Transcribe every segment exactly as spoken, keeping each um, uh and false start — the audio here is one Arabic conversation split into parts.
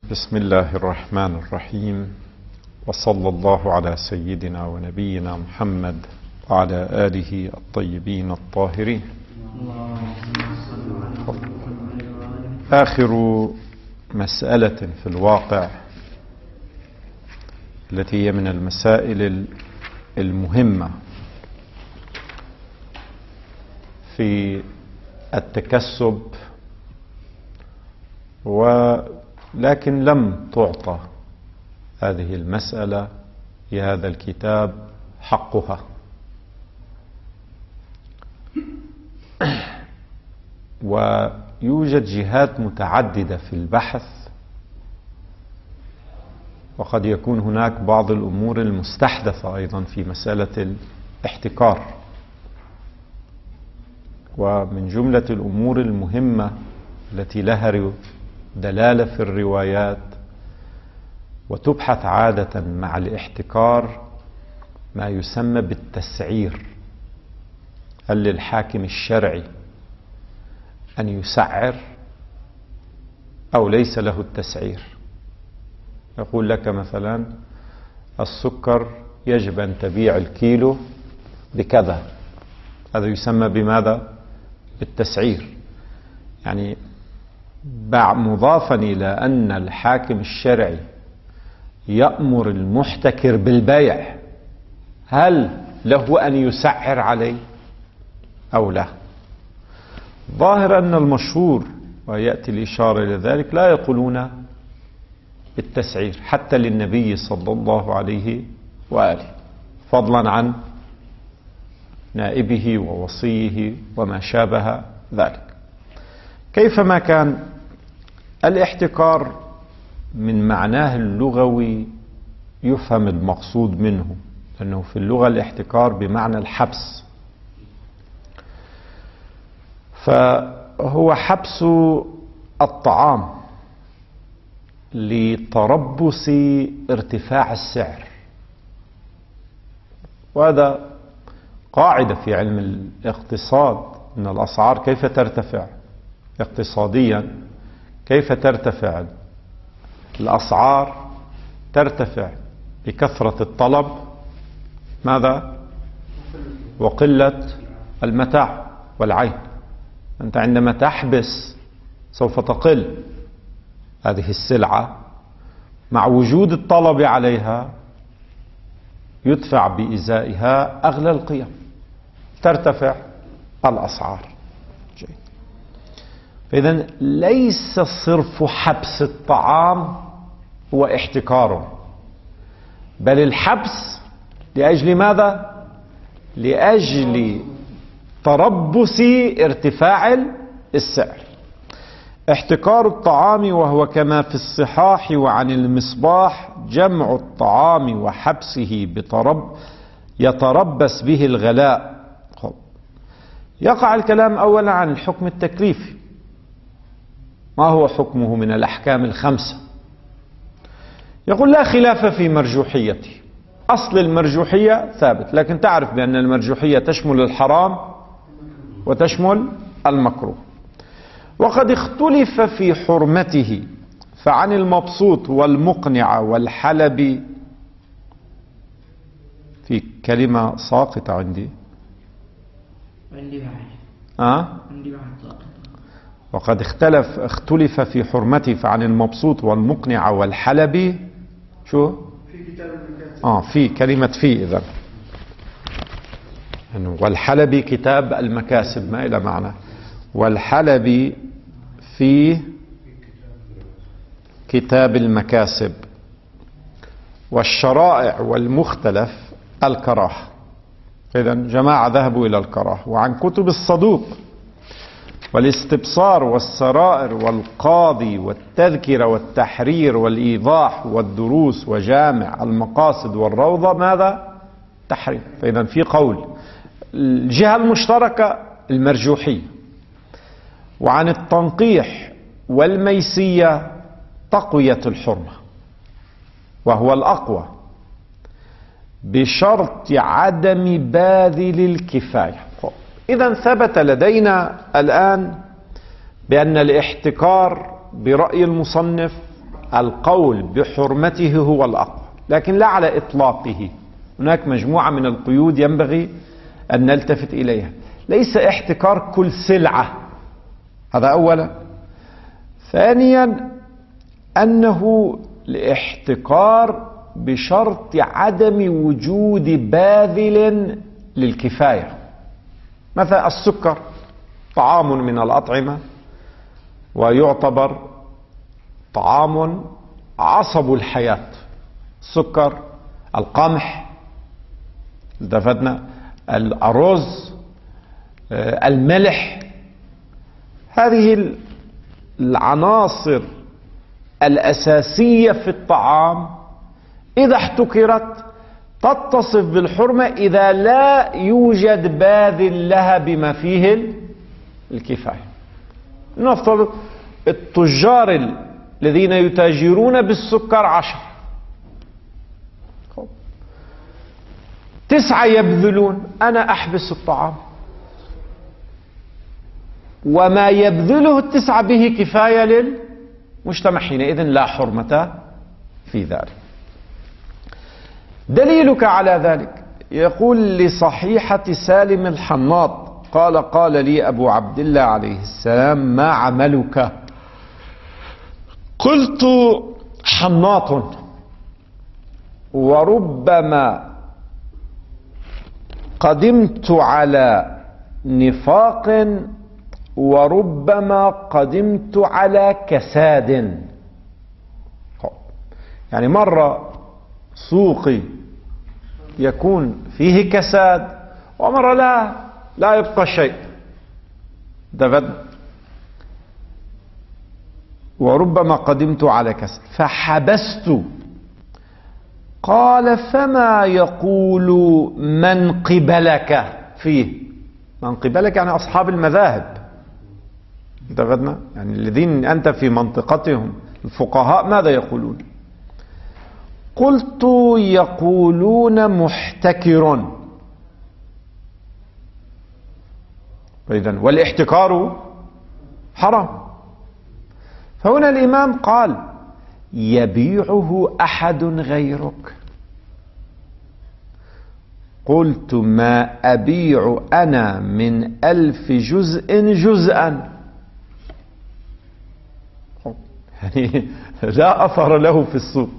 بسم الله الرحمن الرحيم، وصلى الله على سيدنا ونبينا محمد وعلى آله الطيبين الطاهرين. آخر مسألة في الواقع التي هي من المسائل المهمة في التكسب، ولكن لم تعطى هذه المسألة في هذا الكتاب حقها. ويوجد جهات متعددة في البحث، وقد يكون هناك بعض الأمور المستحدثة أيضا في مسألة الاحتكار. ومن جملة الأمور المهمة التي لها دلالة في الروايات وتبحث عادة مع الاحتكار ما يسمى بالتسعير. هل للحاكم الشرعي أن يسعر أو ليس له التسعير؟ يقول لك مثلا السكر يجب أن تبيع الكيلو بكذا، هذا يسمى بماذا؟ بالتسعير. يعني مضافا إلى أن الحاكم الشرعي يأمر المحتكر بالبيع، هل له أن يسعر عليه أو لا؟ ظاهر أن المشهور ويأتي الإشارة إلى ذلك لا يقولون بالتسعير حتى للنبي صلى الله عليه وآله، فضلا عن نائبه ووصيه وما شابه ذلك. كيفما كان، الاحتكار من معناه اللغوي يفهم المقصود منه، لأنه في اللغة الاحتكار بمعنى الحبس، فهو حبس الطعام لتربص ارتفاع السعر. وهذا قاعدة في علم الاقتصاد، أن الأسعار كيف ترتفع اقتصاديا؟ كيف ترتفع الأسعار؟ ترتفع بكثرة الطلب ماذا؟ وقلة المتاع والعين. أنت عندما تحبس سوف تقل هذه السلعة، مع وجود الطلب عليها يدفع بإزائها أغلى القيم، ترتفع الأسعار. جيد. فإذن ليس صرف حبس الطعام هو احتكاره، بل الحبس لأجل ماذا؟ لأجل تربص ارتفاع السعر. احتكار الطعام، وهو كما في الصحاح وعن المصباح جمع الطعام وحبسه بترب يتربص به الغلاء. يقع الكلام أولا عن الحكم التكليفي، ما هو حكمه من الأحكام الخمسة؟ يقول لا خلاف في مرجوحيته، أصل المرجوحية ثابت، لكن تعرف بأن المرجوحية تشمل الحرام وتشمل المكروه. وقد اختلف في حرمته، فعن المبسوط والمقنع والحلب، في كلمة ساقطة عندي عندي بعد أه؟ عندي بعد ساقطة. وقد اختلف اختلف في حرمته، فعن المبسوط والمقنع والحلب. شو في كتاب المكاسب؟ اه في كلمة في إذن يعني والحلب كتاب المكاسب ما إلى معنى، والحلب في كتاب المكاسب. والشرائع والمختلف الكراهة. إذن جماعة ذهبوا إلى الكراهة. وعن كتب الصدوق والاستبصار والسرائر والقاضي والتذكرة والتحرير والإيضاح والدروس وجامع المقاصد والروضة ماذا؟ تحريم. فإذا في قول الجهة المشتركة المرجوحية. وعن التنقيح والميسية تقوية الحرمة، وهو الأقوى بشرط عدم باذل الكفاية. إذا ثبت لدينا الآن بأن الاحتكار برأي المصنف القول بحرمته هو الأقوى، لكن لا على إطلاقه. هناك مجموعة من القيود ينبغي أن نلتفت إليها. ليس احتكار كل سلعة، هذا أولا. ثانيا أنه الاحتكار بشرط عدم وجود باذل للكفاية. مثلا السكر طعام من الأطعمة، ويعتبر طعام عصب الحياة. السكر، القمح، التفتنا، الأرز، الملح، هذه العناصر الأساسية في الطعام إذا احتكرت تتصف بالحرمة إذا لا يوجد باذل لها بما فيه الكفاية. نفترض التجار الذين يتاجرون بالسكر عشر، تسعة يبذلون، أنا أحبس الطعام، وما يبذله التسعة به كفاية للمجتمع، حينئذ لا حرمة في ذلك. دليلك على ذلك يقول لصحيحة سالم الحناط قال: قال لي أبو عبد الله عليه السلام: ما عملك؟ قلت: حناط، وربما قدمت على نفاق، وربما قدمت على كساد. يعني مرة سوقي يكون فيه كساد، ومرة لا لا يبقى شيء. دفد وربما قدمت على كساد فحبست. قال: فما يقول من قبلك فيه؟ من قبلك يعني أصحاب المذاهب، دفدنا يعني الذين أنت في منطقتهم، الفقهاء ماذا يقولون؟ قلت: يقولون محتكر. إذن والاحتكار حرام. فهنا الإمام قال: يبيعه أحد غيرك. قلت: ما أبيع أنا من ألف جزء جزءا، يعني لا أثر له في السوق.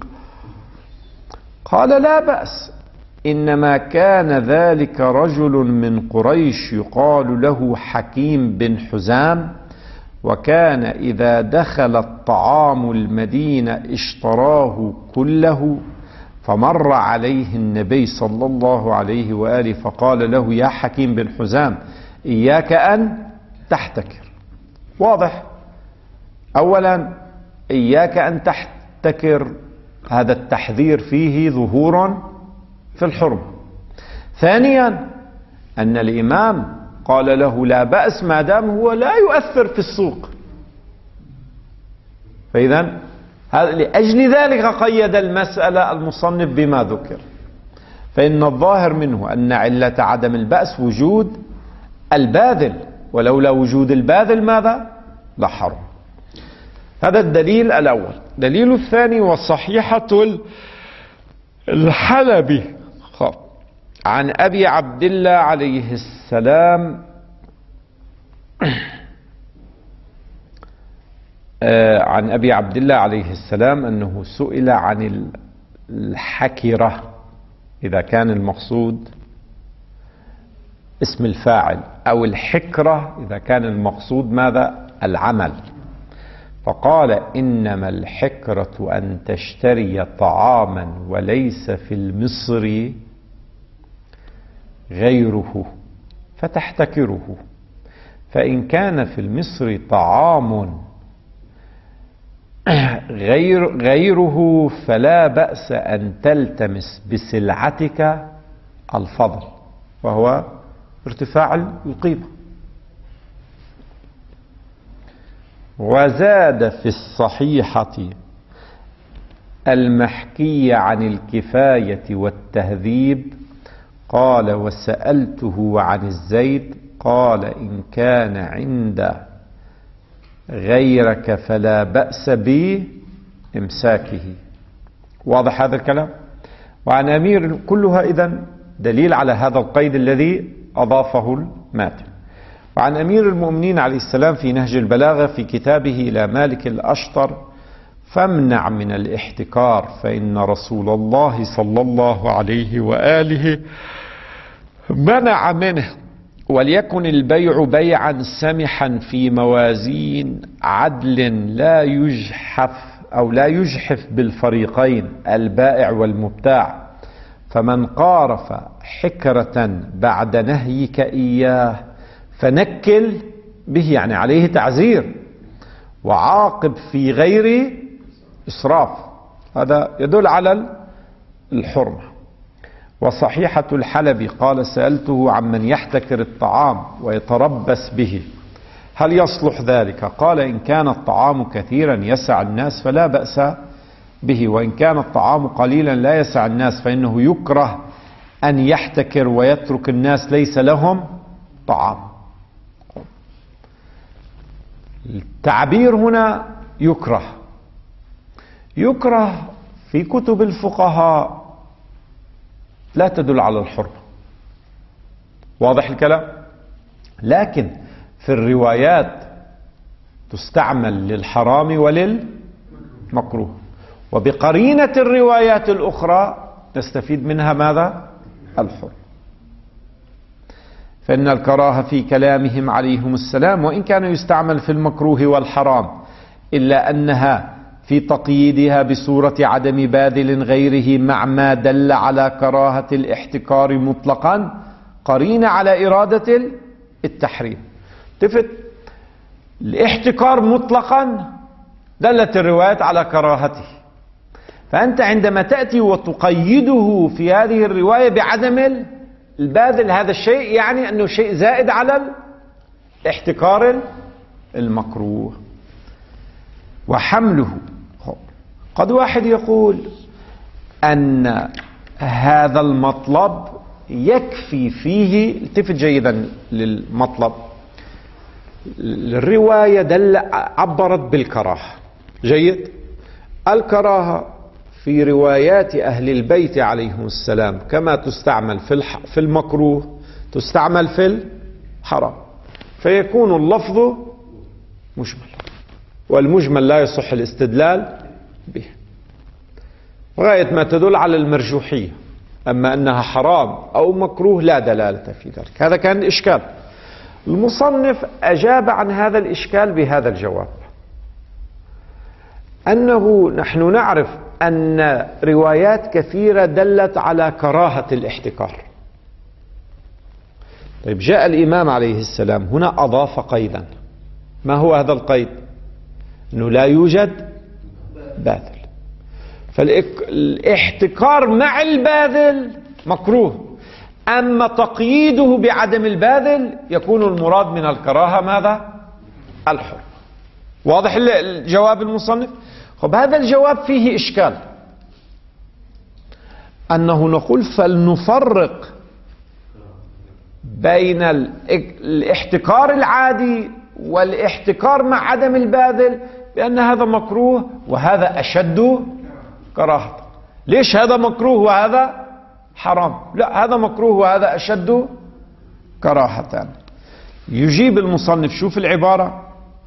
قال: لا بأس، إنما كان ذلك رجل من قريش يقال له حكيم بن حزام، وكان إذا دخل الطعام المدينة اشتراه كله، فمر عليه النبي صلى الله عليه وآله فقال له: يا حكيم بن حزام، إياك أن تحتكر. واضح. أولا إياك أن تحتكر، هذا التحذير فيه ظهور في الحرم. ثانيا أن الإمام قال له: لا بأس ما دام هو لا يؤثر في السوق. فإذا لأجل ذلك قيد المسألة المصنف بما ذكر. فإن الظاهر منه أن علة عدم البأس وجود الباذل، ولولا وجود الباذل ماذا؟ لا حرم. هذا الدليل الأول. دليل الثاني: والصحيحة الحلبي عن أبي عبد الله عليه السلام عن أبي عبد الله عليه السلام أنه سئل عن الحكرة، إذا كان المقصود اسم الفاعل، أو الحكرة إذا كان المقصود ماذا؟ العمل. فقال: إنما الحكرة أن تشتري طعاما وليس في المصر غيره فتحتكره، فإن كان في المصر طعام غير غيره فلا بأس أن تلتمس بسلعتك الفضل، وهو ارتفاع القيمة. وزاد في الصحيحة المحكي عن الكفاية والتهذيب قال: وسألته عن الزيت قال: إن كان عند غيرك فلا بأس به إمساكه. واضح هذا الكلام؟ وعن أمير كلها إذن دليل على هذا القيد الذي أضافه الماتن. وعن أمير المؤمنين عليه السلام في نهج البلاغة في كتابه إلى مالك الأشطر: فامنع من الاحتكار فإن رسول الله صلى الله عليه وآله منع منه، وليكن البيع بيعا سمحا في موازين عدل لا يجحف أو لا يجحف بالفريقين البائع والمبتاع، فمن قارف حكرة بعد نهيك إياه فنكل به، يعني عليه تعزير، وعاقب في غير إسراف. هذا يدل على الحرمة. وصحيحة الحلبي قال: سألته عمن يحتكر الطعام ويتربس به هل يصلح ذلك؟ قال: إن كان الطعام كثيرا يسع الناس فلا بأس به، وإن كان الطعام قليلا لا يسع الناس فإنه يكره أن يحتكر ويترك الناس ليس لهم طعام. التعبير هنا يكره، يكره في كتب الفقهاء لا تدل على الحرمة. واضح الكلام؟ لكن في الروايات تستعمل للحرام وللمكروه، وبقرينة الروايات الأخرى نستفيد منها ماذا؟ الحرمة. فإن الكراهة في كلامهم عليهم السلام وإن كان يستعمل في المكروه والحرام، إلا أنها في تقييدها بصورة عدم باذل غيره مع ما دل على كراهة الاحتكار مطلقا قرينة على إرادة التحريم. تفت الاحتكار مطلقا دلت الروايات على كراهته، فأنت عندما تأتي وتقيده في هذه الرواية بعدم الباذل، هذا الشيء يعني أنه شيء زائد على الاحتكار المكروه. وحمله، قد واحد يقول أن هذا المطلب يكفي فيه، التفت جيدا للمطلب، الرواية دل عبرت بالكراهة، جيد، الكراهة في روايات أهل البيت عليهم السلام كما تستعمل في في المكروه تستعمل في الحرام، فيكون اللفظ مجمل، والمجمل لا يصح الاستدلال به لغاية ما تدل على المرجوحية، أما أنها حرام أو مكروه لا دلالة في ذلك. هذا كان الإشكال. المصنف أجاب عن هذا الإشكال بهذا الجواب: أنه نحن نعرف أن روايات كثيرة دلت على كراهة الاحتكار. طيب، جاء الإمام عليه السلام هنا أضاف قيدا. ما هو هذا القيد؟ أنه لا يوجد باذل، فالاحتكار مع الباذل مكروه، أما تقييده بعدم الباذل يكون المراد من الكراهة ماذا؟ الحر. واضح الجواب المصنف؟ خب، هذا الجواب فيه إشكال، أنه نقول فلنفرق بين الاحتكار العادي والاحتكار مع عدم الباذل بأن هذا مكروه وهذا أشد كراهة. ليش هذا مكروه وهذا حرام؟ لا، هذا مكروه وهذا أشد كراهة. يجيب المصنف، شوف العبارة: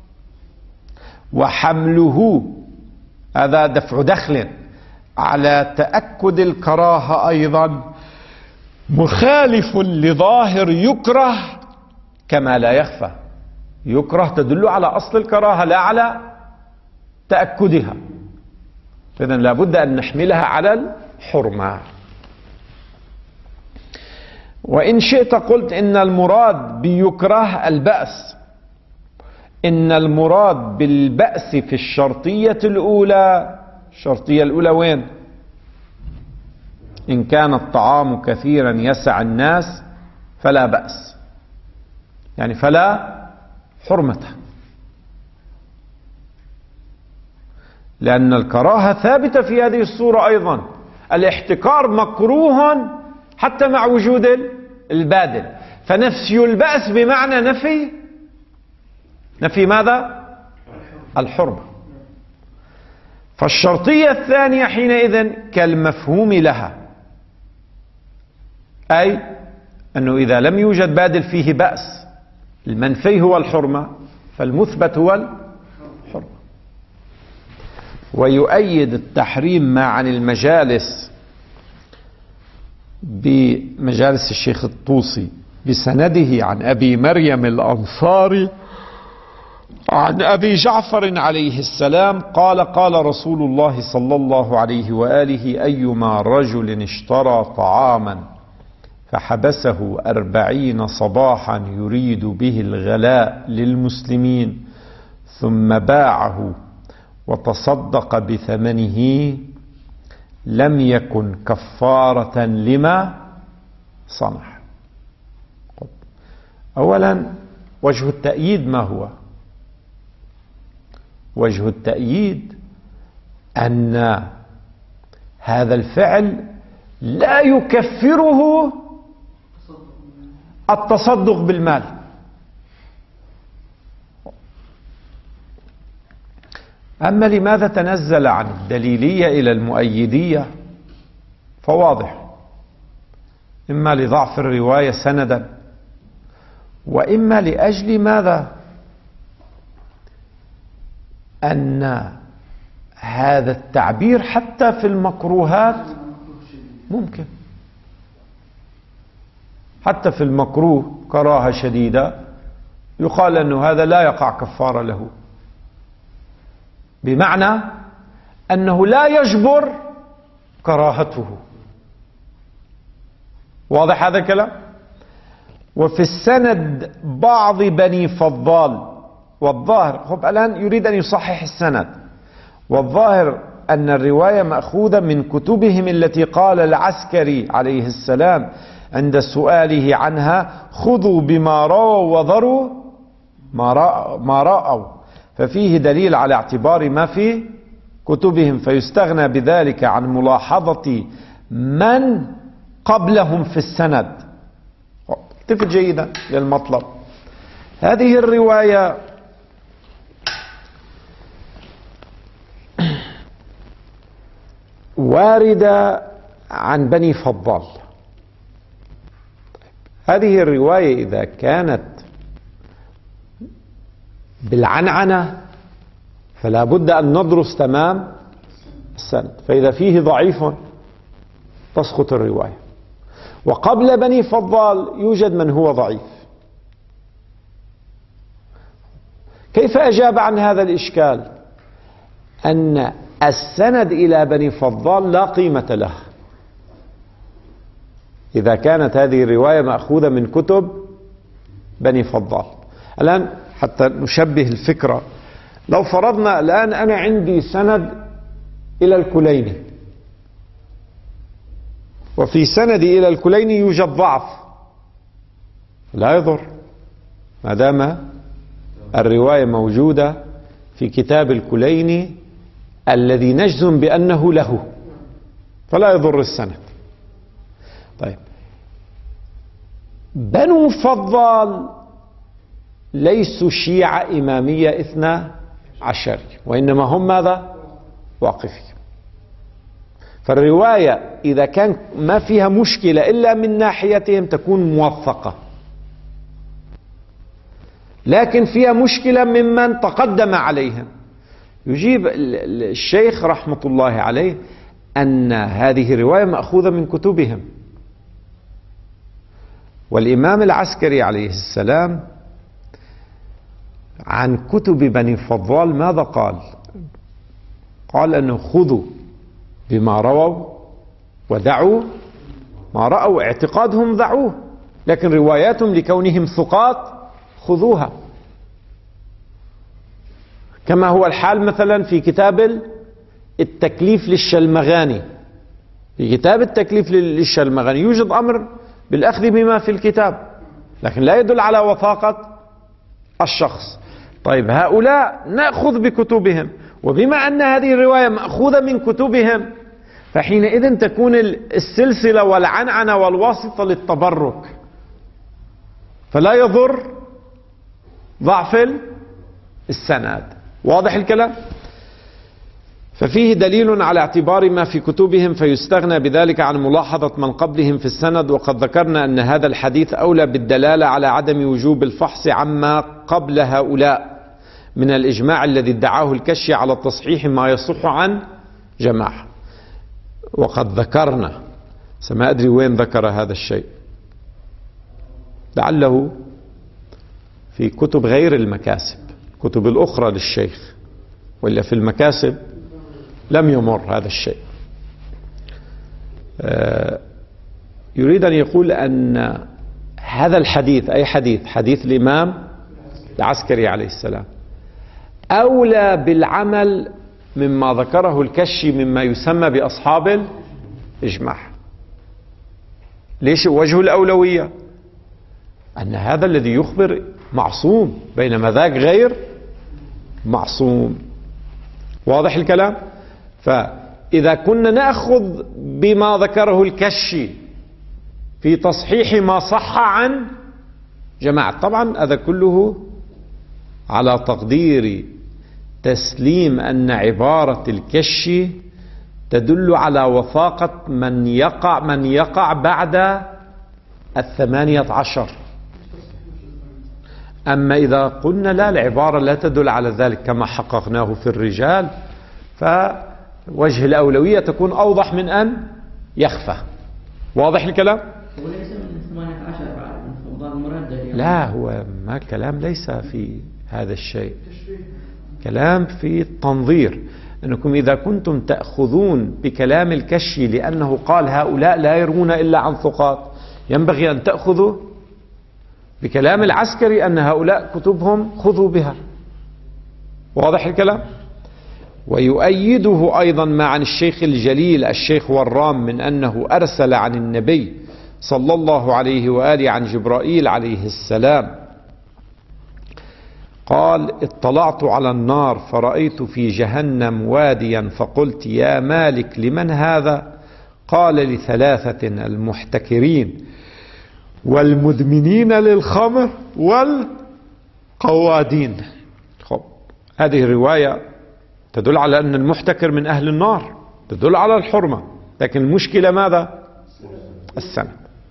وحمله، هذا دفع دخل على تأكد الكراهة أيضا مخالف لظاهر يكره كما لا يخفى. يكره تدل على أصل الكراهة لا على تأكدها، إذن لابد أن نحملها على الحرمة. وإن شئت قلت إن المراد بيكره البأس، إن المراد بالبأس في الشرطية الأولى. الشرطية الأولى وين؟ إن كان الطعام كثيرا يسع الناس فلا بأس، يعني فلا حرمة، لأن الكراهة ثابتة في هذه الصورة أيضا. الاحتكار مكروه حتى مع وجود البادل، فنفي البأس بمعنى نفي نفي ماذا؟ الحرمة. فالشرطية الثانية حينئذ كالمفهوم لها، أي أنه إذا لم يوجد بادل فيه بأس، المنفي هو الحرمة فالمثبت هو الحرمة. ويؤيد التحريم ما عن المجالس بمجالس الشيخ الطوسي بسنده عن أبي مريم الأنصاري عن أبي جعفر عليه السلام قال قال رسول الله صلى الله عليه وآله: أيما رجل اشترى طعاما فحبسه أربعين صباحا يريد به الغلاء للمسلمين ثم باعه وتصدق بثمنه لم يكن كفارة لما صنع. أولا وجه التأييد ما هو؟ وجه التأييد أن هذا الفعل لا يكفره التصدق بالمال. أما لماذا تنزل عن الدليلية إلى المؤيدية فواضح، إما لضعف الرواية سندا، وإما لأجل ماذا؟ أن هذا التعبير حتى في المكروهات ممكن، حتى في المكروه كراهة شديدة يقال أنه هذا لا يقع كفارة له، بمعنى أنه لا يجبر كراهته. واضح هذا الكلام؟ وفي السند بعض بني فضال، والظاهر خب الآن يريد أن يصحح السند، والظاهر أن الرواية مأخوذة من كتبهم التي قال العسكري عليه السلام عند سؤاله عنها: خذوا بما رووا وذروا ما رأوا، ففيه دليل على اعتبار ما في كتبهم، فيستغنى بذلك عن ملاحظة من قبلهم في السند. التفت جيدا للمطلب. هذه الرواية واردة عن بني فضال. هذه الرواية إذا كانت بالعنعنة فلا بد أن ندرس تمام السند، فإذا فيه ضعيف تسقط الرواية. وقبل بني فضال يوجد من هو ضعيف. كيف أجاب عن هذا الإشكال؟ أن السند إلى بني فضال لا قيمة له إذا كانت هذه الرواية مأخوذة من كتب بني فضال. الآن حتى نشبه الفكرة، لو فرضنا الآن أنا عندي سند إلى الكليني، وفي سندي إلى الكليني يوجد ضعف، لا يضر ما دام الرواية موجودة في كتاب الكليني الذي نجزم بأنه له، فلا يضر السند. طيب، بنو فضال ليسوا شيعة إمامية اثنا عشرية، وإنما هم ماذا؟ واقفية. فالرواية إذا كان ما فيها مشكلة إلا من ناحيتهم تكون موثقة، لكن فيها مشكلة ممن تقدم عليهم. يجيب الشيخ رحمة الله عليه أن هذه الرواية مأخوذة من كتبهم. والإمام العسكري عليه السلام عن كتب بني فضال ماذا قال؟ قال أنه خذوا بما رووا ودعوا ما رأوا. اعتقادهم ضعوه، لكن رواياتهم لكونهم ثقات خذوها، كما هو الحال مثلا في كتاب التكليف للشلمغاني. في كتاب التكليف للشلمغاني يوجد أمر بالأخذ بما في الكتاب، لكن لا يدل على وثاقة الشخص. طيب، هؤلاء نأخذ بكتبهم، وبما أن هذه الرواية مأخوذة من كتبهم فحينئذ تكون السلسلة والعنعنة والواسطة للتبرك، فلا يضر ضعف السند. واضح الكلام؟ ففيه دليل على اعتبار ما في كتبهم فيستغنى بذلك عن ملاحظة من قبلهم في السند. وقد ذكرنا أن هذا الحديث أولى بالدلالة على عدم وجوب الفحص عما قبل هؤلاء من الإجماع الذي ادعاه الكشي على تصحيح ما يصح عن جماعة. وقد ذكرنا، سما أدري وين ذكر هذا الشيء، لعله في كتب غير المكاسب، كتب الأخرى للشيخ، ولا في المكاسب لم يمر هذا الشيء. يريد أن يقول أن هذا الحديث، أي حديث حديث الإمام العسكري عليه السلام، أولى بالعمل مما ذكره الكشي مما يسمى بأصحاب الإجماع. ليش وجه الأولوية؟ أن هذا الذي يخبر معصوم، بينما ذاك غير معصوم. واضح الكلام؟ فإذا كنا نأخذ بما ذكره الكشي في تصحيح ما صح عن جماعة، طبعا هذا كله على تقدير تسليم أن عبارة الكشي تدل على وثاقة من يقع من يقع بعد الثمانية عشر. أما إذا قلنا لا، العبارة لا تدل على ذلك كما حققناه في الرجال، فوجه الأولوية تكون أوضح من أن يخفى. واضح الكلام؟ وليس من ثمانية عشر بعد من فضل المردد. لا، هو ما كلام ليس في هذا الشيء، كلام في التنظير. أنكم إذا كنتم تأخذون بكلام الكشي لأنه قال هؤلاء لا يروون إلا عن ثقات، ينبغي أن تأخذوا بكلام العسكري أن هؤلاء كتبهم خذوا بها. واضح الكلام؟ ويؤيده أيضا ما عن الشيخ الجليل الشيخ ورام من أنه أرسل عن النبي صلى الله عليه وآله عن جبرائيل عليه السلام قال: اطلعت على النار فرأيت في جهنم واديا فقلت يا مالك لمن هذا؟ قال: لثلاثة: المحتكرين والمدمنين للخمر والقوادين. خب، هذه الرواية تدل على أن المحتكر من أهل النار، تدل على الحرمة، لكن المشكلة ماذا؟ السند.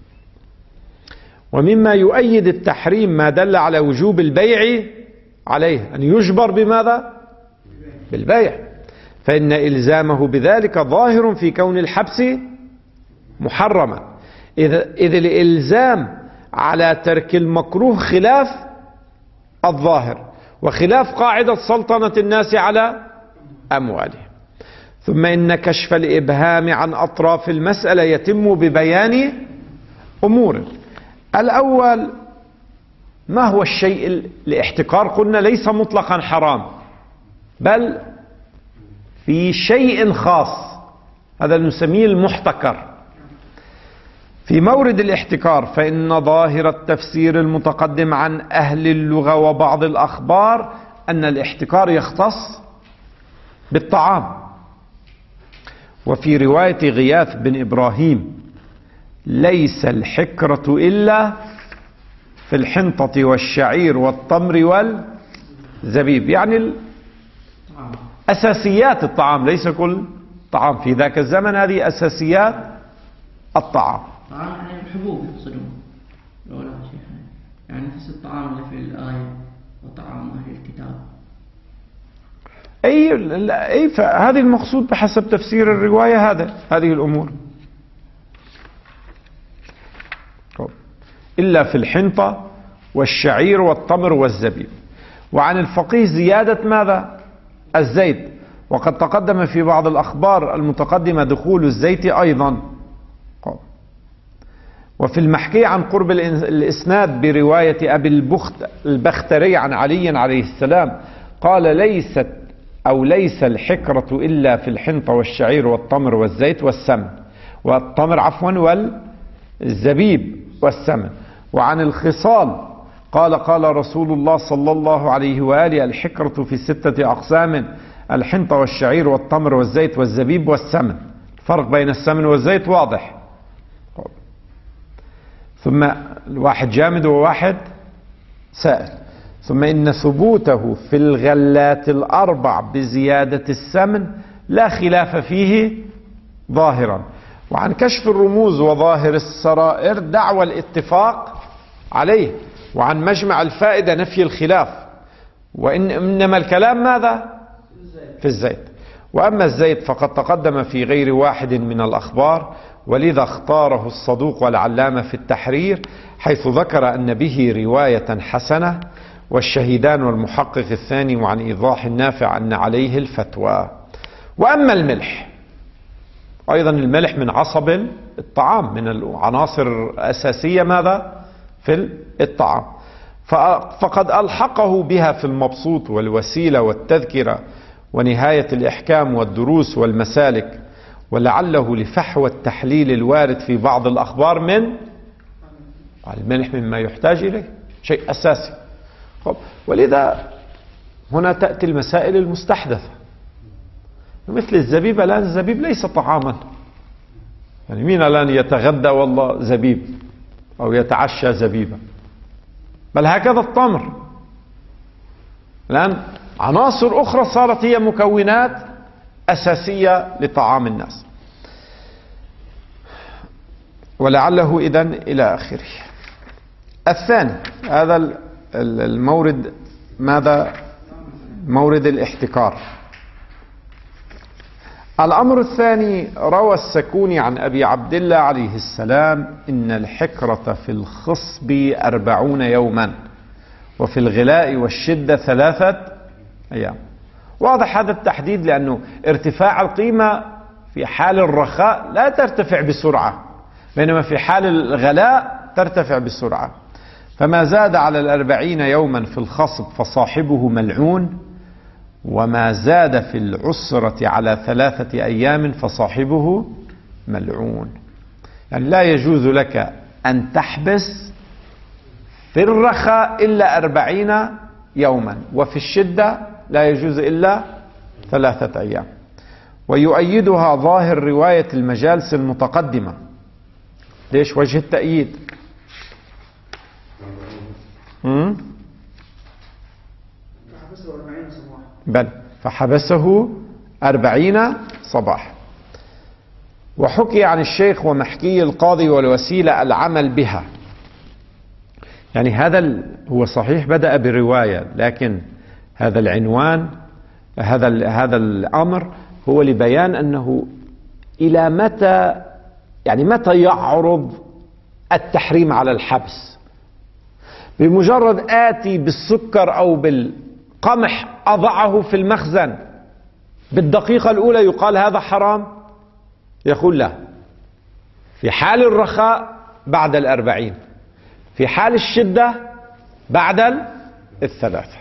ومما يؤيد التحريم ما دل على وجوب البيع عليه، أن يجبر بماذا؟ بالبيع، فإن إلزامه بذلك ظاهر في كون الحبس محرما، إذ الإلزام على ترك المكروه خلاف الظاهر وخلاف قاعدة سلطنة الناس على أموالهم. ثم إن كشف الإبهام عن أطراف المسألة يتم ببيان أمور. الأول: ما هو الشيء الاحتكار؟ قلنا ليس مطلقا حرام، بل في شيء خاص، هذا نسميه المحتكر. في مورد الاحتكار فإن ظاهر التفسير المتقدم عن أهل اللغة وبعض الأخبار أن الاحتكار يختص بالطعام. وفي رواية غياث بن إبراهيم: ليس الحكرة إلا في الحنطة والشعير والتمر والزبيب، يعني أساسيات الطعام، ليس كل طعام. في ذاك الزمن هذه أساسيات الطعام. طعام يعني الحبوب يقصدون، لو لا شيء يعني نفس الطعام اللي في الآية وطعام أهل الكتاب. أي أي فهذه المقصود بحسب تفسير الرواية هذا هذه الأمور. إلا في الحنطة والشعير والتمر والزبيب. وعن الفقيه زيادة ماذا؟ الزيت. وقد تقدم في بعض الأخبار المتقدمة دخول الزيت أيضا. وفي المحكي عن قرب الإسناد برواية أبي البخت البختري عن علي عليه السلام قال: ليست أو ليس الحكرة إلا في الحنطة والشعير والتمر والزيت والسمن، والتمر عفوا والزبيب والسمن. وعن الخصال قال: قال رسول الله صلى الله عليه وآله: الحكرة في ستة أقسام: الحنطة والشعير والتمر والزيت والزبيب والسمن. الفرق بين السمن والزيت واضح. ثم واحد جامد وواحد سائل. ثم إن ثبوته في الغلات الأربع بزيادة السمن لا خلاف فيه ظاهرا. وعن كشف الرموز وظاهر السرائر دعوى الاتفاق عليه، وعن مجمع الفائدة نفي الخلاف، وإنما الكلام ماذا؟ في الزيت. وأما الزيت فقد تقدم في غير واحد من الأخبار، ولذا اختاره الصدوق والعلامة في التحرير، حيث ذكر أن به رواية حسنة، والشهيدان والمحقق الثاني وعن إيضاح النافع أن عليه الفتوى. وأما الملح، أيضا الملح من عصب الطعام، من العناصر الأساسية ماذا؟ في الطعام، فقد ألحقه بها في المبسوط والوسيلة والتذكرة ونهاية الإحكام والدروس والمسالك، ولعله لفحوى التحليل الوارد في بعض الأخبار من الملح مما يحتاج إليه، شيء أساسي. ولذا هنا تأتي المسائل المستحدثة مثل الزبيب. الآن الزبيب ليس طعاما، يعني مين الآن يتغدى والله زبيب أو يتعشى زبيبا؟ بل هكذا التمر الآن عناصر أخرى صارت هي مكونات أساسية لطعام الناس. ولعله إذن إلى آخره. الثاني هذا المورد ماذا؟ مورد الاحتكار. الأمر الثاني، روى السكوني عن أبي عبد الله عليه السلام إن الحكرة في الخصب أربعون يوما، وفي الغلاء والشدة ثلاثة أيام. واضح هذا التحديد، لأنه ارتفاع القيمة في حال الرخاء لا ترتفع بسرعة، بينما في حال الغلاء ترتفع بسرعة. فما زاد على الأربعين يوما في الخصب فصاحبه ملعون، وما زاد في العسرة على ثلاثة أيام فصاحبه ملعون. يعني لا يجوز لك أن تحبس في الرخاء إلا أربعين يوما، وفي الشدة لا يجوز إلا ثلاثة أيام. ويؤيدها ظاهر رواية المجالس المتقدمة. ليش وجه التأييد؟ هم؟ بل فحبسه أربعين صباح. وحكي عن الشيخ ومحكي القاضي والوسيلة العمل بها. يعني هذا هو صحيح بدأ برواية، لكن هذا العنوان هذا هذا الأمر هو لبيان أنه إلى متى، يعني متى يعرض التحريم على الحبس. بمجرد آتي بالسكر أو بالقمح أضعه في المخزن بالدقيقة الأولى يقال هذا حرام؟ يقول لا. في حال الرخاء بعد الأربعين، في حال الشدة بعد الثلاثة.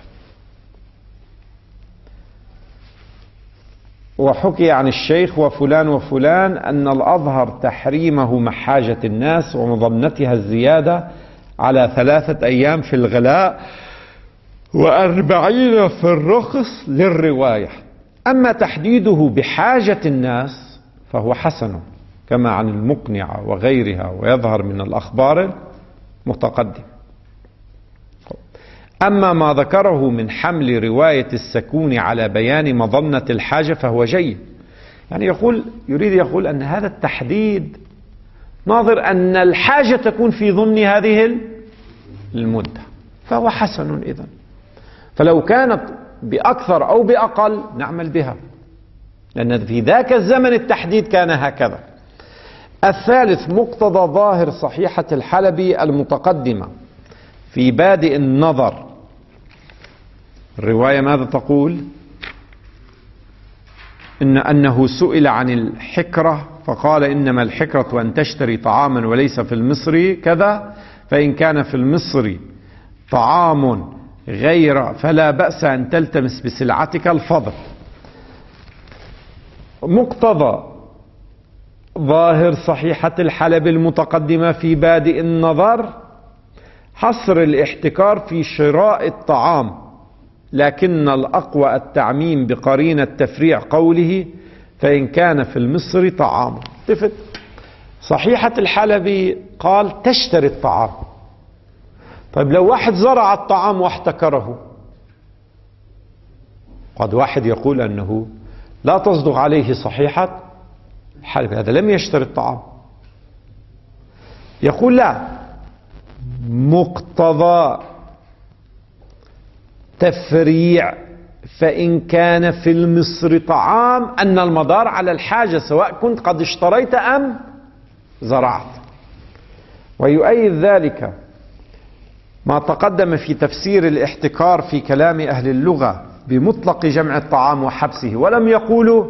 وحكي عن الشيخ وفلان وفلان أن الأظهر تحريمه محاجة الناس ومظنتها الزيادة على ثلاثة أيام في الغلاء وأربعين في الرخص للرواية. أما تحديده بحاجة الناس فهو حسن كما عن المقنعة وغيرها، ويظهر من الأخبار المتقدم. أما ما ذكره من حمل رواية السكون على بيان مظنة الحاجة فهو جيد. يعني يقول يريد يقول أن هذا التحديد ناظر أن الحاجة تكون في ضمن هذه المدة، فهو حسن إذن. فلو كانت بأكثر أو بأقل نعمل بها، لأن في ذاك الزمن التحديد كان هكذا. الثالث، مقتضى ظاهر صحيحة الحلبي المتقدمة في بادئ النظر. الرواية ماذا تقول؟ إن أنه سئل عن الحكرة فقال إنما الحكرة أن تشتري طعاما وليس في المصري كذا، فإن كان في المصري طعام غير فلا بأس أن تلتمس بسلعتك الفضل. مقتضى ظاهر صحيحة الحلب المتقدمة في بادئ النظر حصر الاحتكار في شراء الطعام، لكن الأقوى التعميم بقرينة تفريع قوله فإن كان في المصري طعام. تفت صحيحة الحلبي قال تشتري الطعام. طيب لو واحد زرع الطعام واحتكره، قد واحد يقول أنه لا تصدق عليه صحيحة حلف، هذا لم يشتري الطعام. يقول لا، مقتضى تفريع فإن كان في المصر طعام أن المدار على الحاجة سواء كنت قد اشتريت أم زرعت. ويؤيد ذلك ما تقدم في تفسير الاحتكار في كلام أهل اللغة بمطلق جمع الطعام وحبسه، ولم يقولوا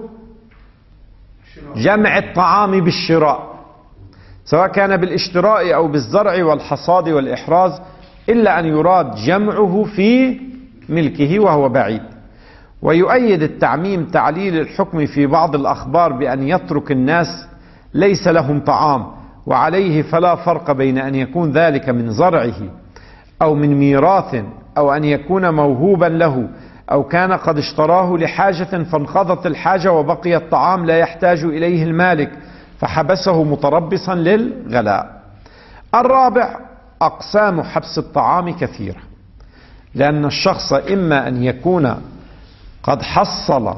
جمع الطعام بالشراء سواء كان بالاشتراء أو بالزرع والحصاد والإحراز، إلا أن يراد جمعه في ملكه وهو بعيد. ويؤيد التعميم تعليل الحكم في بعض الأخبار بأن يترك الناس ليس لهم طعام، وعليه فلا فرق بين أن يكون ذلك من زرعه أو من ميراث أو أن يكون موهوبا له أو كان قد اشتراه لحاجة فانقضت الحاجة وبقي الطعام لا يحتاج إليه المالك فحبسه متربصا للغلاء. الرابع، أقسام حبس الطعام كثيرة، لأن الشخص إما أن يكون قد حصل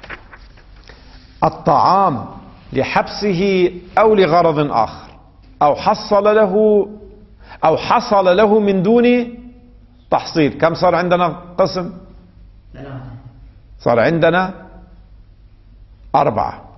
الطعام لحبسه أو لغرض آخر، أو حصل له أو حصل له من دون تحصيل. كم صار عندنا قسم؟ صار عندنا أربعة: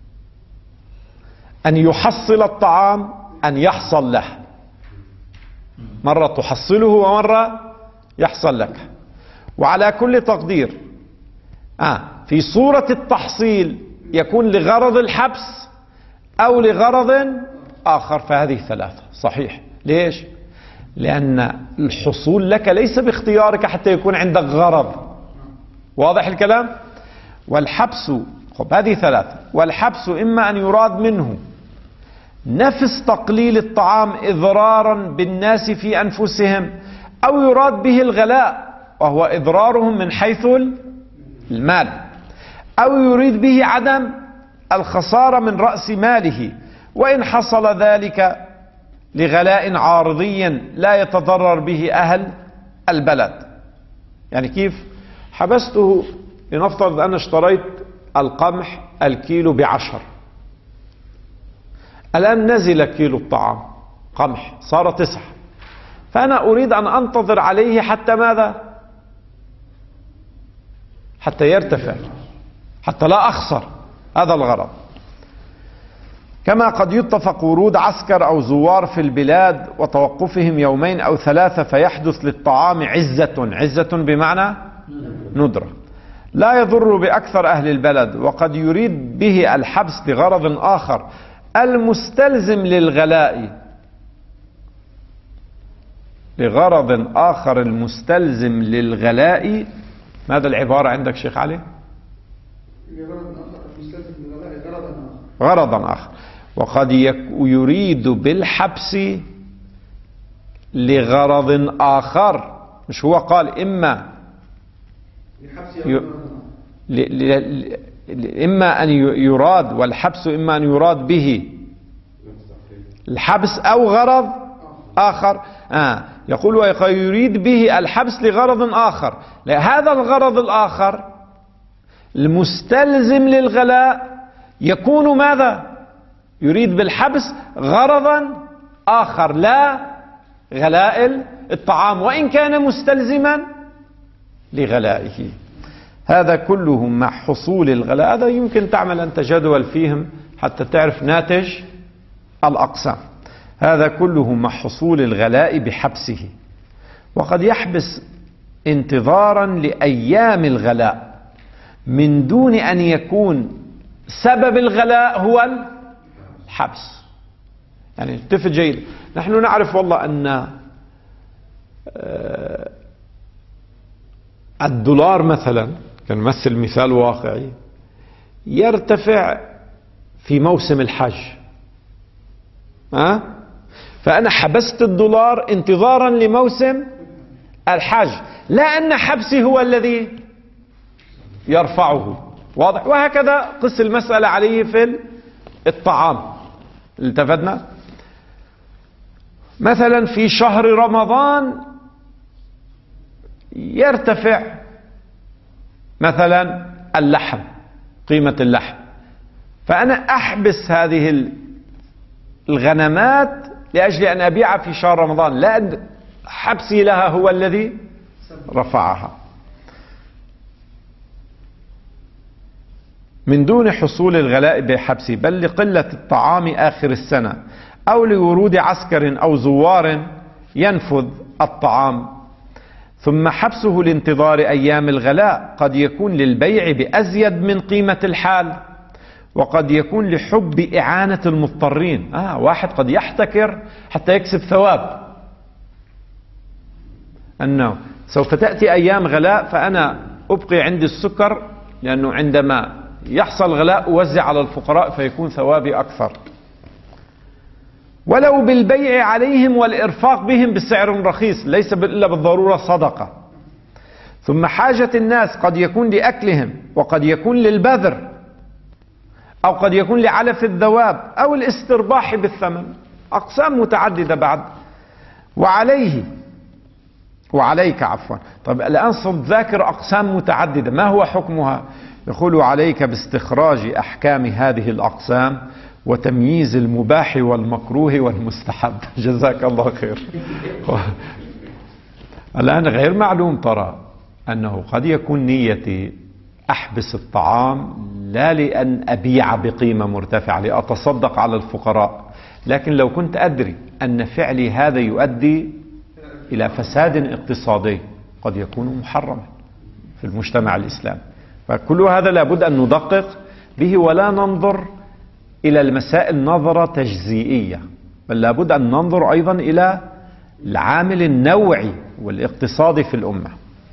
أن يحصل الطعام، أن يحصل له، مرة تحصله ومرة يحصل لك. وعلى كل تقدير آه في صورة التحصيل يكون لغرض الحبس أو لغرض آخر، فهذه ثلاثة. صحيح. ليش؟ لأن الحصول لك ليس باختيارك حتى يكون عندك غرض. واضح الكلام؟ والحبس، خب هذه ثلاثة. والحبس إما أن يراد منه نفس تقليل الطعام إضرارا بالناس في أنفسهم، أو يراد به الغلاء وهو إضرارهم من حيث المال، أو يريد به عدم الخسارة من رأس ماله، وإن حصل ذلك لغلاء عارضي لا يتضرر به أهل البلد. يعني كيف؟ حبسته، لنفترض أنا اشتريت القمح الكيلو بعشر، الآن نزل كيلو الطعام قمح صار تسعة، فأنا أريد أن أنتظر عليه حتى ماذا؟ حتى يرتفع، حتى لا أخسر. هذا الغرض. كما قد يتفق ورود عسكر أو زوار في البلاد وتوقفهم يومين أو ثلاثة فيحدث للطعام عزة، عزة بمعنى ندرة لا يضر بأكثر أهل البلد، وقد يريد به الحبس لغرض آخر المستلزم للغلاء، لغرض آخر المستلزم للغلاء. ماذا العبارة عندك شيخ علي؟ غرضا آخر. وقد يريد بالحبس لغرض آخر، مش هو قال إما ي... ل... ل... ل... إما أن يراد، والحبس إما أن يراد به الحبس أو غرض آخر. آه. يقول ويريد به الحبس لغرض آخر، هذا الغرض الآخر المستلزم للغلاء يكون ماذا؟ يريد بالحبس غرضا آخر لا غلاء الطعام، وإن كان مستلزما لغلائه. هذا كله مع حصول الغلاء. هذا يمكن تعمل أنت جدول فيهم حتى تعرف ناتج الأقسام. هذا كله مع حصول الغلاء بحبسه. وقد يحبس انتظارا لأيام الغلاء من دون أن يكون سبب الغلاء هو الحبس. يعني التفت جيد، نحن نعرف والله أن الدولار مثلا، كنمثل مثال واقعي، يرتفع في موسم الحج. أه؟ فأنا حبست الدولار انتظارا لموسم الحج، لا أن حبسي هو الذي يرفعه. واضح؟ وهكذا قس المسألة عليه في الطعام. التفتنا مثلا في شهر رمضان يرتفع مثلا اللحم قيمة اللحم، فأنا أحبس هذه الغنمات لأجل أن أبيعها في شهر رمضان، لا حبسي لها هو الذي رفعها. من دون حصول الغلاء بحبسه، بل لقلة الطعام آخر السنة أو لورود عسكر أو زوار ينفذ الطعام، ثم حبسه لانتظار أيام الغلاء قد يكون للبيع بأزيد من قيمة الحال، وقد يكون لحب إعانة المضطرين. آه واحد قد يحتكر حتى يكسب ثواب، أنه سوف تأتي أيام غلاء فأنا أبقي عندي السكر، لأنه عندما يحصل غلاء أوزع على الفقراء فيكون ثوابي أكثر، ولو بالبيع عليهم والإرفاق بهم بسعر رخيص، ليس إلا بالضرورة صدقة. ثم حاجة الناس قد يكون لأكلهم، وقد يكون للبذر، أو قد يكون لعلف الذواب، أو الاسترباح بالثمن، أقسام متعددة بعد. وعليه وعليك عفوا طيب الآن صرت ذاكر أقسام متعددة، ما هو حكمها؟ يقول عليك باستخراج أحكام هذه الأقسام وتمييز المباح والمكروه والمستحب. جزاك الله خير. الآن غير معلوم ترى أنه قد يكون نيتي أحبس الطعام لا لأن أبيع بقيمة مرتفعة لأتصدق على الفقراء، لكن لو كنت أدري أن فعلي هذا يؤدي إلى فساد اقتصادي قد يكون محرما في المجتمع الإسلامي، فكل هذا لابد أن ندقق به ولا ننظر إلى المسائل نظرة تجزئية، بل لابد أن ننظر أيضا إلى العامل النوعي والاقتصادي في الأمة.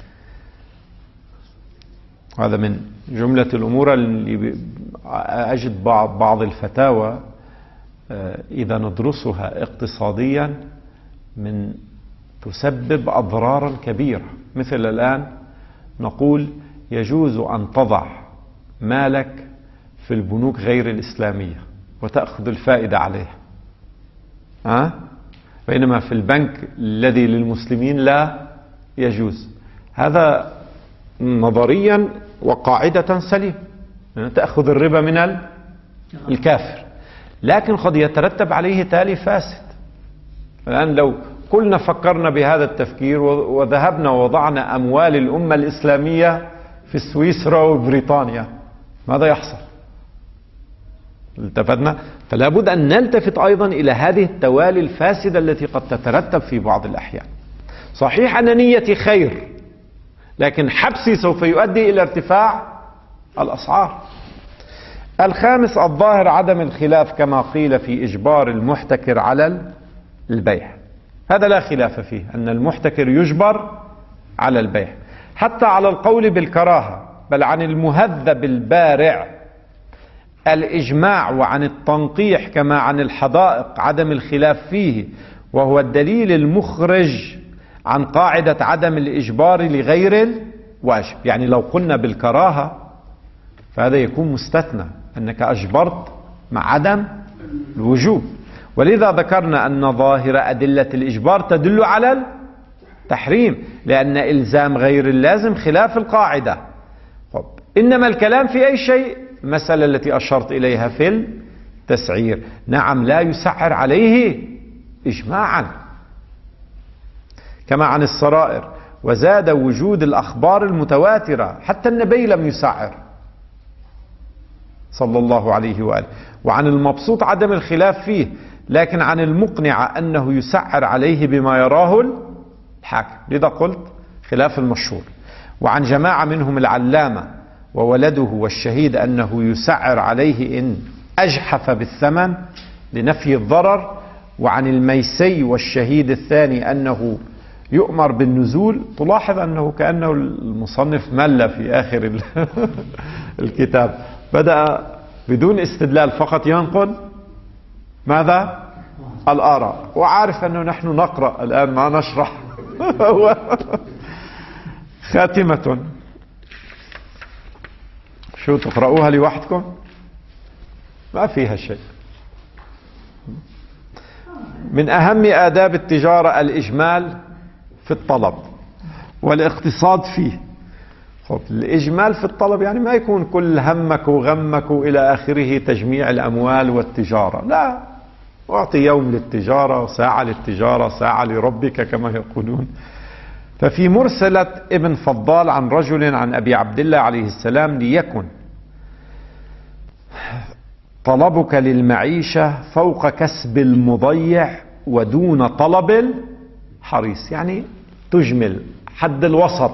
هذا من جملة الأمور اللي أجد بعض بعض الفتاوى إذا ندرسها اقتصاديا من تسبب أضرارا كبيرة. مثل الآن نقول يجوز أن تضع مالك في البنوك غير الإسلامية وتأخذ الفائدة عليه، ها؟ بينما في البنك الذي للمسلمين لا يجوز. هذا نظريا وقاعدة سليم، تأخذ الربا من الكافر، لكن قد يترتب عليه تالي فاسد. الآن لو كلنا فكرنا بهذا التفكير وذهبنا ووضعنا أموال الأمة الإسلامية في سويسرا وبريطانيا، ماذا يحصل؟ التفتنا؟ فلا بد أن نلتفت أيضا إلى هذه التوالي الفاسدة التي قد تترتب في بعض الأحيان. صحيح أن نيتي خير، لكن حبسي سوف يؤدي إلى ارتفاع الأسعار. الخامس الظاهر عدم الخلاف كما قيل في إجبار المحتكر على البيع، هذا لا خلاف فيه أن المحتكر يجبر على البيع، حتى على القول بالكراهة، بل عن المهذب البارع الإجماع، وعن التنقيح كما عن الحدائق عدم الخلاف فيه، وهو الدليل المخرج عن قاعدة عدم الإجبار لغير الواجب. يعني لو قلنا بالكراهة فهذا يكون مستثنى، أنك أجبرت مع عدم الوجوب، ولذا ذكرنا أن ظاهر أدلة الإجبار تدل على التحريم، لأن إلزام غير اللازم خلاف القاعدة. طب إنما الكلام في أي شيء، المسألة التي أشرت إليها في التسعير، نعم لا يسعر عليه إجماعا كما عن السرائر، وزاد وجود الأخبار المتواترة، حتى النبي لم يسعر صلى الله عليه وآله. وعن المبسوط عدم الخلاف فيه، لكن عن المقنع أنه يسعر عليه بما يراه الحاكم، لذا قلت خلاف المشهور. وعن جماعة منهم العلامة وولده والشهيد أنه يسعر عليه إن أجحف بالثمن لنفي الضرر. وعن الميسي والشهيد الثاني أنه يؤمر بالنزول. تلاحظ أنه كأنه المصنف مل في آخر الكتاب، بدأ بدون استدلال فقط ينقل ماذا؟ الآراء، وعارف أنه نحن نقرأ الآن ما نشرح. خاتمة، شو تقرأوها لوحدكم؟ ما فيها شيء. من أهم آداب التجارة الإجمال في الطلب والاقتصاد فيه، خب الإجمال في الطلب يعني ما يكون كل همك وغمك إلى آخره تجميع الأموال والتجارة، لا، أعطي يوم للتجارة وساعة للتجارة، ساعة لربك كما يقولون. ففي مرسلة ابن فضال عن رجل عن أبي عبد الله عليه السلام: ليكن طلبك للمعيشة فوق كسب المضيع ودون طلب الحريص، يعني تجمل حد الوسط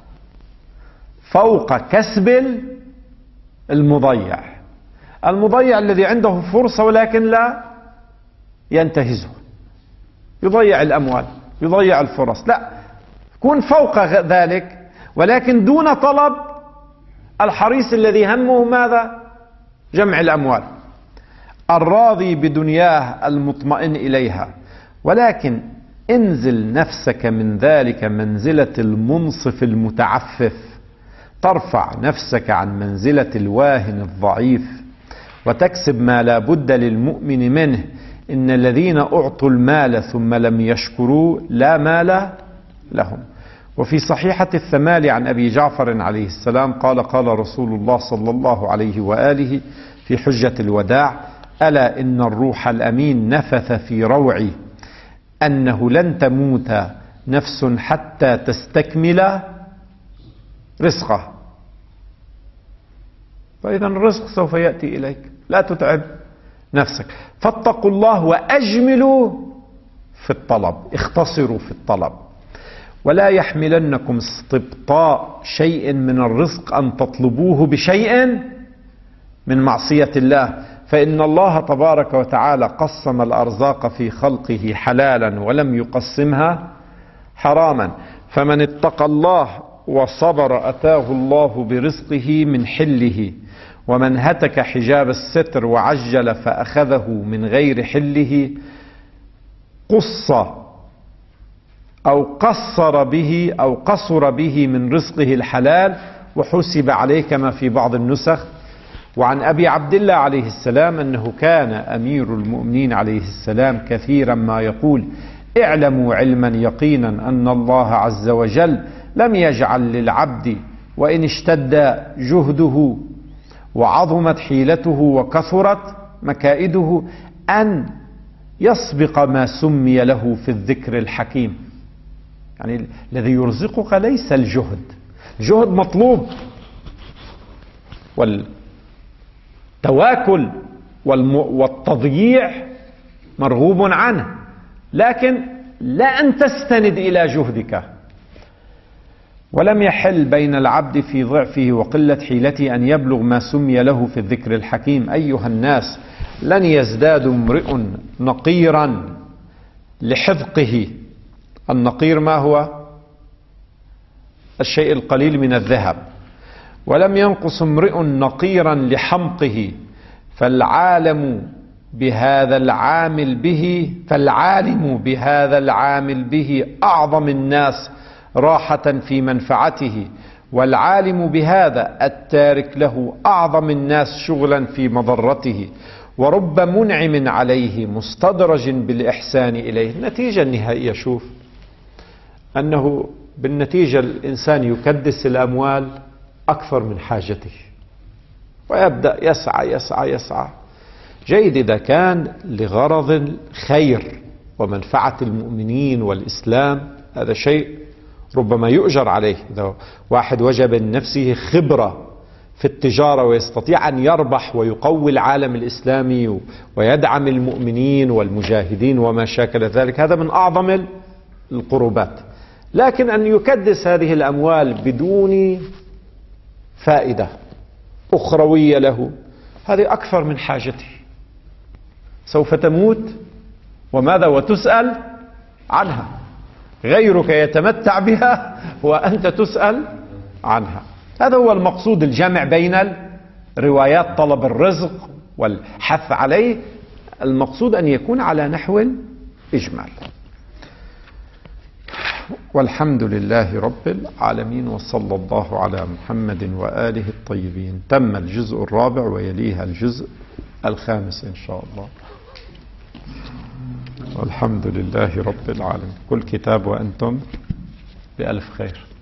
فوق كسب المضيع. المضيع الذي عنده فرصة ولكن لا ينتهزها، يضيع الأموال، يضيع الفرص، لا، كن فوق ذلك ولكن دون طلب الحريص الذي همه ماذا؟ جمع الأموال. الراضي بدنياه المطمئن إليها، ولكن انزل نفسك من ذلك منزلة المنصف المتعفف، ترفع نفسك عن منزلة الواهن الضعيف وتكسب ما لا بد للمؤمن منه. إن الذين أعطوا المال ثم لم يشكروا لا مال لهم. وفي صحيحة الثمالي عن أبي جعفر عليه السلام قال: قال رسول الله صلى الله عليه وآله في حجة الوداع: ألا إن الروح الأمين نفث في روعي أنه لن تموت نفس حتى تستكمل رزقه. فإذا الرزق سوف يأتي إليك، لا تتعب نفسك. فاتقوا الله وأجملوا في الطلب، اختصروا في الطلب. ولا يحملنكم استبطاء شيء من الرزق أن تطلبوه بشيء من معصية الله، فإن الله تبارك وتعالى قسم الأرزاق في خلقه حلالا ولم يقسمها حراما. فمن اتقى الله وصبر أتاه الله برزقه من حله، ومن هتك حجاب الستر وعجل فأخذه من غير حله قص أو قصر به أو قصر به من رزقه الحلال وحسب عليه كما في بعض النسخ. وعن أبي عبد الله عليه السلام أنه كان أمير المؤمنين عليه السلام كثيرا ما يقول: اعلموا علما يقينا أن الله عز وجل لم يجعل للعبد وإن اشتد جهده وعظمت حيلته وكثرت مكائده أن يسبق ما سمي له في الذكر الحكيم. يعني الذي يرزقك ليس الجهد، جهد مطلوب، والتواكل والتضييع مرغوب عنه، لكن لا أن تستند إلى جهدك. ولم يحل بين العبد في ضعفه وقلة حيلته أن يبلغ ما سمي له في الذكر الحكيم. أيها الناس، لن يزداد امرئ نقيرا لحذقه. النقير ما هو؟ الشيء القليل من الذهب. ولم ينقص امرئ نقيرا لحمقه، فالعالم بهذا العامل به فالعالم بهذا العامل به أعظم الناس راحة في منفعته، والعالم بهذا التارك له أعظم الناس شغلا في مضرته. ورب منعم عليه مستدرج بالإحسان إليه. النتيجة النهائية شوف أنه بالنتيجة الإنسان يكدس الأموال أكثر من حاجته ويبدأ يسعى يسعى يسعى. جيد إذا كان لغرض خير ومنفعة المؤمنين والإسلام، هذا شيء ربما يؤجر عليه. إذا واحد وجب لنفسه خبرة في التجارة ويستطيع أن يربح ويقوي العالم الإسلامي ويدعم المؤمنين والمجاهدين وما شاكل ذلك، هذا من أعظم القربات. لكن أن يكدس هذه الأموال بدون فائدة أخروية له، هذه أكثر من حاجته. سوف تموت وماذا؟ وتسأل عنها. غيرك يتمتع بها وأنت تسأل عنها. هذا هو المقصود، الجمع بين روايات طلب الرزق والحث عليه. المقصود أن يكون على نحو الإجمال. والحمد لله رب العالمين، وصلى الله على محمد وآله الطيبين. تم الجزء الرابع ويليها الجزء الخامس إن شاء الله. والحمد لله رب العالمين. كل كتاب وأنتم بألف خير.